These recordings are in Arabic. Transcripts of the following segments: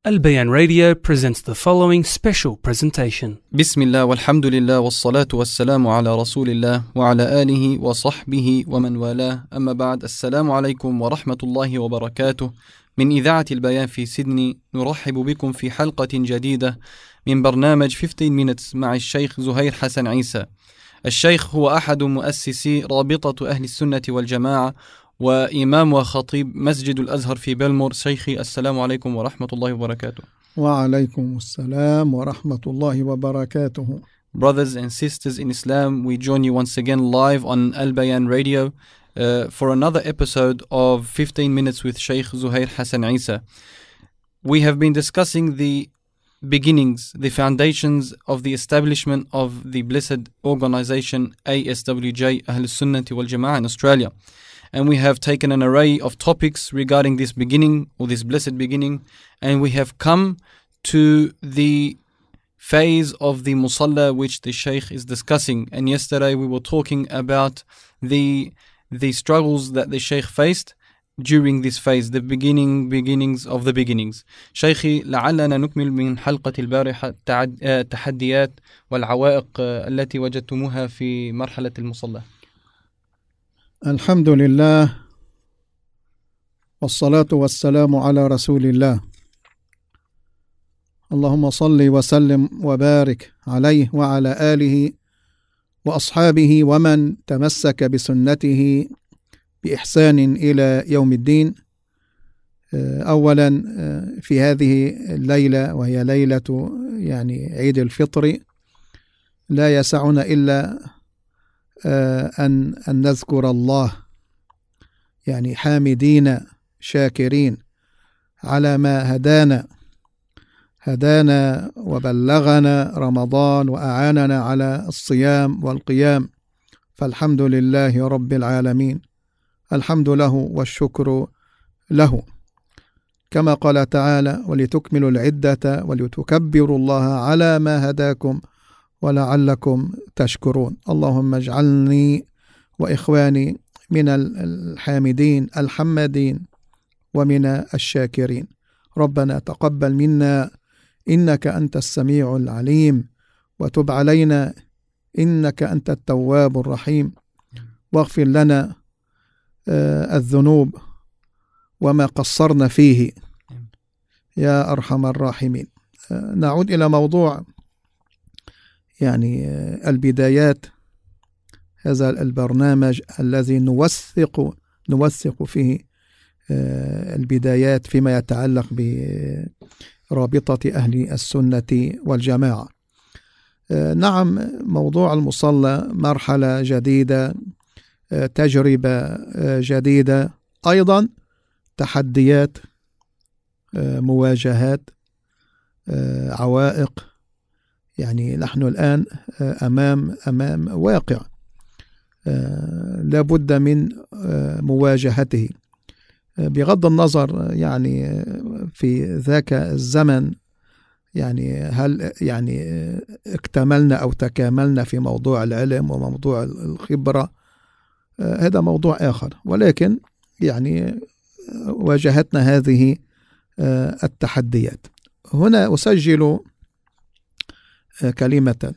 Al Bayan Radio presents the following special presentation. بسم الله والحمد لله والصلاة والسلام على رسول الله وعلى آله وصحبه ومن والاه أما بعد السلام عليكم ورحمة الله وبركاته من إذاعة البيان في سيدني نرحب بكم في حلقة جديدة من برنامج 15 Minutes مع الشيخ زهير حسن عيسى. الشيخ هو أحد مؤسسي رابطة أهل السنة والجماعة وإمام وخطيب مسجد الأزهر في بلمور. شيخي السلام عليكم ورحمة الله وبركاته. وعليكم السلام ورحمة الله وبركاته. Brothers and sisters in Islam, we join you once again live on Al Bayan Radio for another episode of 15 Minutes with Sheikh Zuhair Hassan Isa. We have been discussing the beginnings, the foundations of the establishment of the blessed organization ASWJ Ahl Sunnah wal Jama'ah in Australia. And we have taken an array of topics regarding this beginning or this blessed beginning, and we have come to the phase of the Musalla which the Shaykh is discussing. And yesterday we were talking about the struggles that the Shaykh faced during this phase, the beginnings of the beginnings. شيخي لعلنا نكمل من حلقة البارحة التحديات والعوائق التي وجدتموها في مرحلة المصلى. الحمد لله والصلاة والسلام على رسول الله. اللهم صل وسلم وبارك عليه وعلى آله وأصحابه ومن تمسك بسنته بإحسان إلى يوم الدين. أولا في هذه الليلة وهي ليلة عيد الفطر لا يسعنا إلا أن نذكر الله حامدين شاكرين على ما هدانا وبلغنا رمضان وأعاننا على الصيام والقيام، فالحمد لله رب العالمين، الحمد له والشكر له. كما قال تعالى: ولتكملوا العدة ولتكبروا الله على ما هداكم ولعلكم تشكرون. اللهم اجعلني وإخواني من الحامدين الحمادين ومن الشاكرين. ربنا تقبل منا إنك أنت السميع العليم، وتب علينا إنك أنت التواب الرحيم، واغفر لنا الذنوب وما قصرنا فيه يا أرحم الراحمين. نعود إلى موضوع البدايات، هذا البرنامج الذي نوثق فيه البدايات فيما يتعلق برابطة أهل السنة والجماعة. نعم، موضوع المصلى مرحلة جديدة، تجربة جديدة، أيضا تحديات، مواجهات، عوائق. نحن الآن أمام واقع لا بد من مواجهته، بغض النظر في ذاك الزمن هل اكتملنا أو تكاملنا في موضوع العلم وموضوع الخبرة، هذا موضوع آخر، ولكن واجهتنا هذه التحديات. هنا أسجل كلمة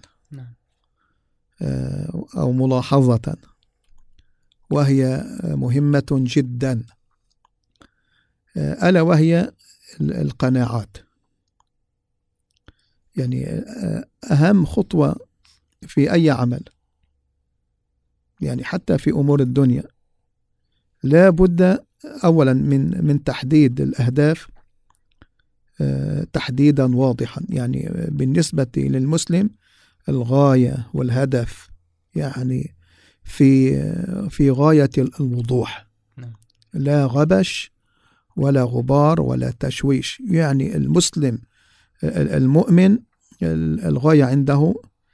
أو ملاحظة، وهي مهمة جدا، ألا وهي القناعات. أهم خطوة في أي عمل، حتى في أمور الدنيا، لا بد أولا من تحديد الأهداف تحديدا واضحا. بالنسبة للمسلم الغاية والهدف في غاية الوضوح، لا غبش ولا غبار ولا تشويش. المسلم المؤمن الغاية عنده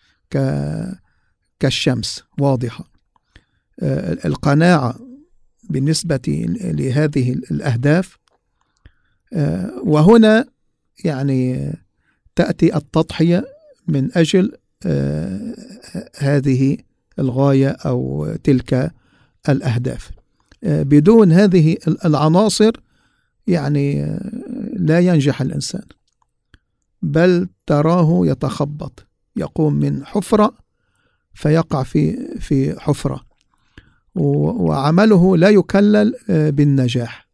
كالشمس واضحة. القناعة بالنسبة لهذه الأهداف، وهنا تأتي التضحية من أجل هذه الغاية أو تلك الأهداف. بدون هذه العناصر لا ينجح الإنسان. بل تراه يتخبط، يقوم من حفرة فيقع في حفرة، وعمله لا يكلل بالنجاح.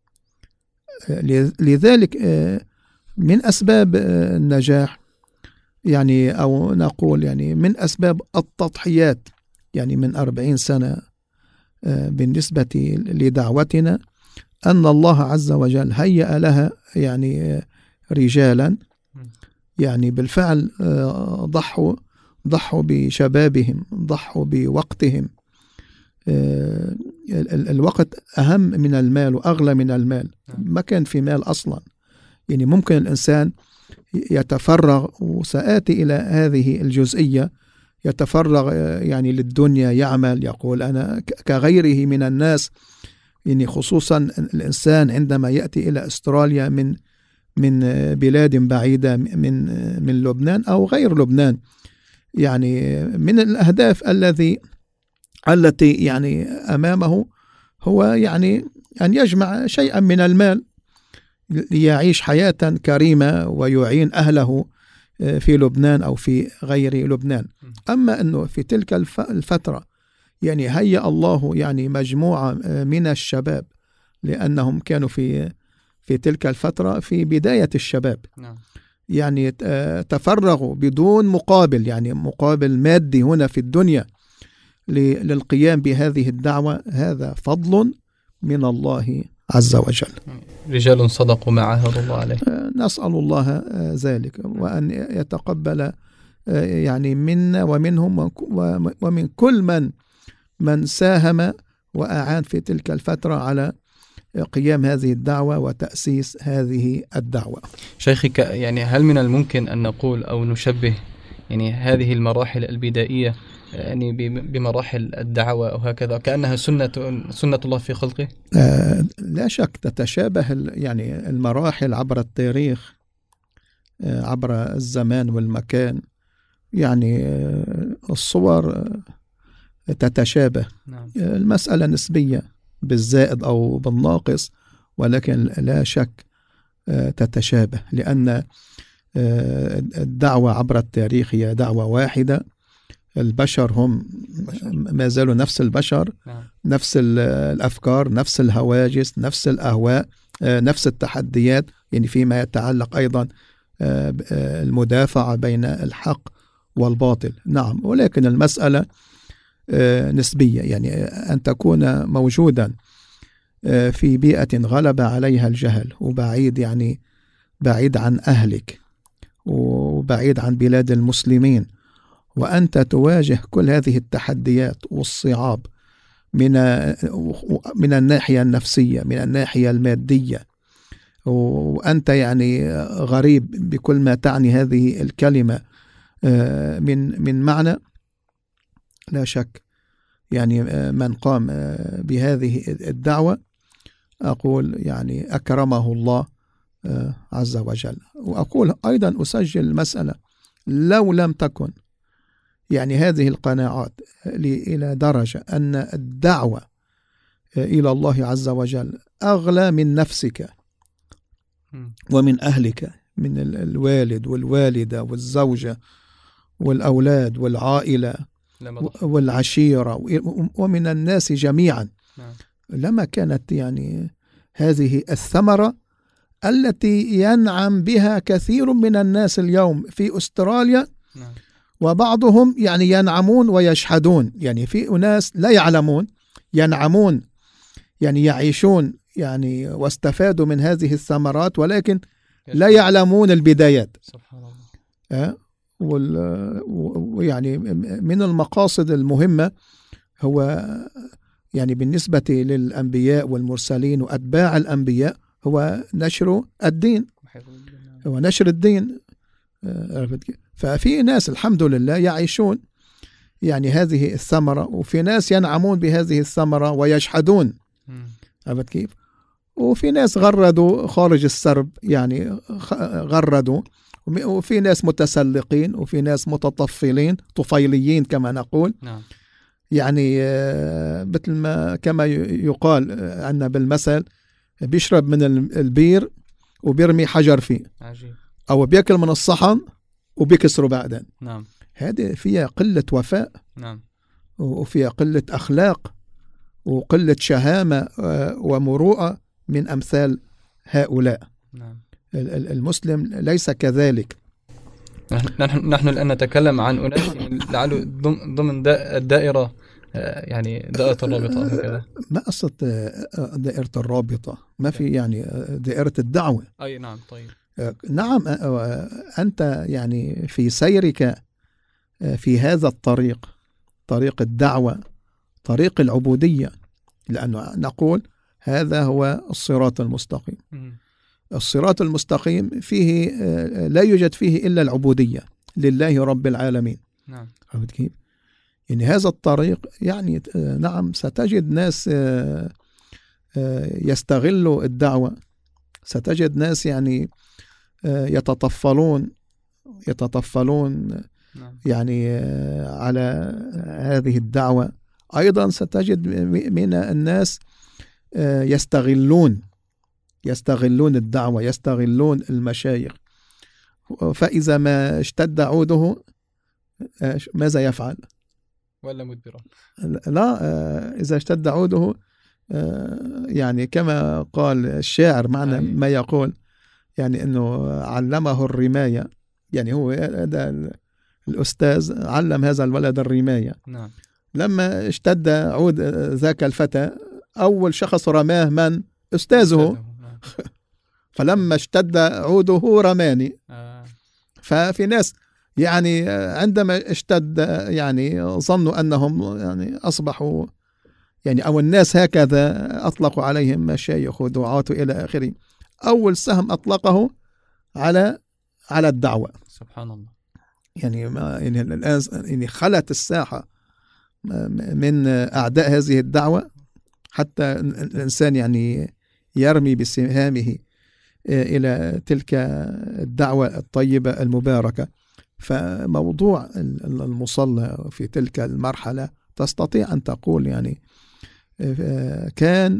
لذلك من أسباب النجاح يعني، أو نقول يعني من أسباب التضحيات يعني من 40 سنة بالنسبة لدعوتنا، أن الله عز وجل هيأ لها يعني رجالا يعني بالفعل ضحوا بشبابهم، ضحوا بوقتهم. الوقت أهم من المال وأغلى من المال، ما كان في مال أصلا. يعني ممكن الإنسان يتفرغ، وسآتي إلى هذه الجزئية، يتفرغ يعني للدنيا، يعمل، يقول أنا كغيره من الناس. يعني خصوصا الإنسان عندما يأتي إلى أستراليا من بلاد بعيدة، من لبنان أو غير لبنان، يعني من الأهداف التي يعني أمامه هو يعني أن يجمع شيئا من المال ليعيش حياة كريمة ويعين أهله في لبنان أو في غير لبنان. أما أنه في تلك الفترة يعني هيأ الله يعني مجموعة من الشباب، لأنهم كانوا في تلك الفترة في بداية الشباب، يعني تفرغوا بدون مقابل، يعني مقابل مادي هنا في الدنيا، للقيام بهذه الدعوة. هذا فضل من الله عز وجل. رجال صدقوا ما عاهدوا الله عليه. نسأل الله ذلك، وأن يتقبل يعني منا ومنهم ومن كل من ساهم وأعان في تلك الفترة على قيام هذه الدعوة وتأسيس هذه الدعوة. شيخي، يعني هل من الممكن أن نقول أو نشبه يعني هذه المراحل البدائية يعني بمراحل الدعوة أو هكذا، كأنها سنة الله في خلقه؟ لا شك تتشابه يعني المراحل عبر التاريخ، عبر الزمان والمكان، يعني الصور تتشابه. المسألة نسبية بالزائد أو بالناقص، ولكن لا شك تتشابه، لأن الدعوة عبر التاريخ هي دعوة واحدة. البشر هم ما زالوا نفس البشر، نفس الأفكار، نفس الهواجس، نفس الأهواء، نفس التحديات، يعني فيما يتعلق أيضا المدافعة بين الحق والباطل. نعم، ولكن المسألة نسبية، يعني أن تكون موجودا في بيئة غلب عليها الجهل، وبعيد يعني بعيد عن أهلك وبعيد عن بلاد المسلمين، وأنت تواجه كل هذه التحديات والصعاب من الناحية النفسية، من الناحية المادية، وأنت يعني غريب بكل ما تعني هذه الكلمة من معنى. لا شك يعني من قام بهذه الدعوة أقول يعني أكرمه الله عز وجل. وأقول أيضا أسجل مسألة، لو لم تكن يعني هذه القناعات إلى درجة أن الدعوة إلى الله عز وجل أغلى من نفسك ومن أهلك، من الوالد والوالدة والزوجة والأولاد والعائلة والعشيرة ومن الناس جميعا، لما كانت يعني هذه الثمرة التي ينعم بها كثير من الناس اليوم في أستراليا، وبعضهم يعني ينعمون ويشحدون. يعني في ناس لا يعلمون، ينعمون يعني يعيشون يعني واستفادوا من هذه الثمرات، ولكن لا يعلمون البدايات. سبحان الله. ويعني من المقاصد المهمة هو يعني بالنسبة للأنبياء والمرسلين وأتباع الأنبياء هو نشر الدين، هو نشر الدين. ففي ناس الحمد لله يعيشون يعني هذه الثمرة، وفي ناس ينعمون بهذه الثمرة ويجحدون. عرفت كيف؟ وفي ناس غردوا خارج السرب، يعني غردوا، وفي ناس متسلقين، وفي ناس متطفلين طفيليين كما نقول. يعني مثل ما كما يقال عندنا بالمثل، بيشرب من البير وبيرمي حجر فيه. أو بيأكل من الصحن وبيكسره بعدين. نعم. هذه فيها قلة وفاء، نعم. وفيها قلة أخلاق وقلة شهامة ومروءة من أمثال هؤلاء. نعم. المسلم ليس كذلك. نحن الآن نتكلم عن أناس لعله ضمن الدائرة، يعني دائرة الرابطة هكذا. ما قصة دائرة الرابطة؟ ما في يعني دائرة الدعوة. أي نعم. طيب. نعم. أنت يعني في سيرك في هذا الطريق، طريق الدعوة، طريق العبودية، لأنه نقول هذا هو الصراط المستقيم. الصراط المستقيم فيه لا يوجد فيه إلا العبودية لله رب العالمين. نعم. يعني هذا الطريق يعني نعم ستجد ناس يستغلوا الدعوة، ستجد ناس يعني يتطفلون نعم. يعني على هذه الدعوة. أيضا ستجد من الناس يستغلون الدعوة، يستغلون المشايخ. فإذا ما اشتد عوده ماذا يفعل؟ ولا مدبرا. لا، إذا اشتد عوده يعني كما قال الشاعر معنى ما يقول، يعني أنه علمه الرماية، يعني هو هذا الأستاذ علم هذا الولد الرماية. نعم. لما اشتد عود ذاك الفتى أول شخص رماه من؟ أستاذه. فلما اشتد عوده رماني. ففي ناس يعني عندما اشتد يعني ظنوا أنهم يعني أصبحوا يعني، أو الناس هكذا أطلقوا عليهم مشايخ ودعاة إلى آخره. أول سهم أطلقه على الدعوة. سبحان الله. يعني الآن يعني خلت الساحة من أعداء هذه الدعوة، حتى الإنسان يعني يرمي بسهامه إلى تلك الدعوة الطيبة المباركة. فموضوع المصلى في تلك المرحلة تستطيع أن تقول يعني كان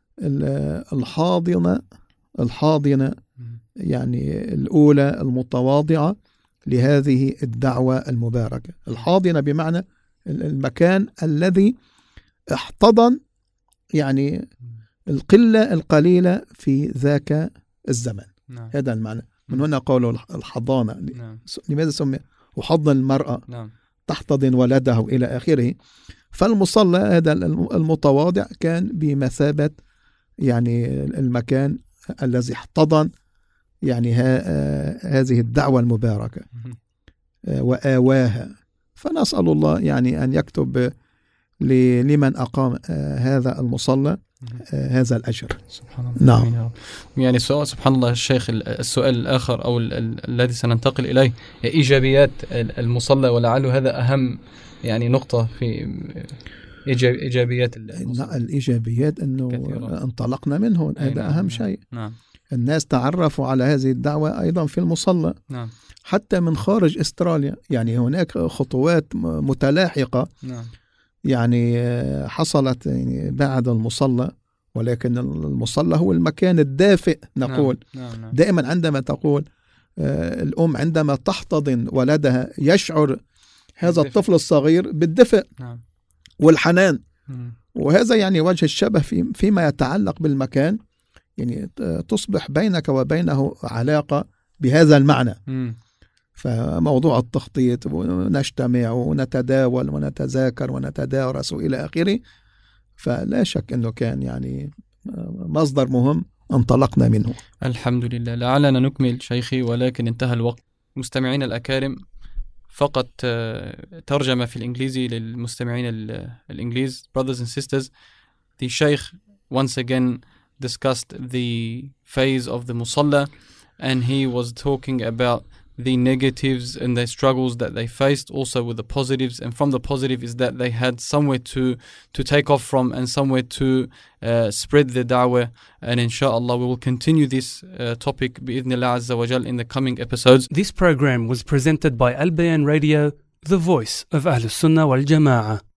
الحاضنة يعني الأولى المتواضعة لهذه الدعوة المباركة. الحاضنة بمعنى المكان الذي احتضن يعني القلة القليلة في ذاك الزمن. نعم. هذا المعنى، من هنا قولوا الحضانة. نعم. لماذا سمي وحضن المرأة؟ نعم. تحتضن ولده إلى آخره. فالمصلى هذا المتواضع كان بمثابة يعني المكان الذي احتضن يعني هذه الدعوة المباركة وآواها. فنسأل الله يعني أن يكتب لمن أقام هذا المصلى هذا الأجر. سبحان الله. نعم. يعني سبحان الله الشيخ، السؤال الآخر أو الذي سننتقل إليه إيجابيات المصلى، ولعل هذا أهم يعني نقطة في إيجابيات المصلى. الإيجابيات أنه كثيرا انطلقنا منه، هذا أهم شيء. نعم. الناس تعرفوا على هذه الدعوة أيضا في المصلى. نعم. حتى من خارج أستراليا، يعني هناك خطوات متلاحقة. نعم. يعني حصلت يعني بعد المصلى، ولكن المصلى هو المكان الدافئ نقول. نعم. دائما عندما تقول الأم عندما تحتضن ولدها يشعر هذا الطفل الصغير بالدفء. نعم. والحنان. وهذا يعني وجه الشبه فيما يتعلق بالمكان، يعني تصبح بينك وبينه علاقة بهذا المعنى. فموضوع التخطيط، ونجتمع ونتداول ونتذاكر ونتدارس إلى آخره، فلا شك أنه كان يعني مصدر مهم انطلقنا منه. الحمد لله. لعلنا نكمل شيخي، ولكن انتهى الوقت. مستمعين الأكارم، فقط ترجمة في الإنجليزي للمستمعين الإنجليز. Brothers and sisters, the Sheikh once again discussed the phase of the Musalla, and he was talking about the negatives and the struggles that they faced, also with the positives. And from the positive is that they had somewhere to take off from and somewhere to spread the da'wah. And inshallah we will continue this topic bi'idhnillah azza wa jal in the coming episodes. This program was presented by Al Bayan Radio, the voice of Ahlus Sunnah wal Jama'ah.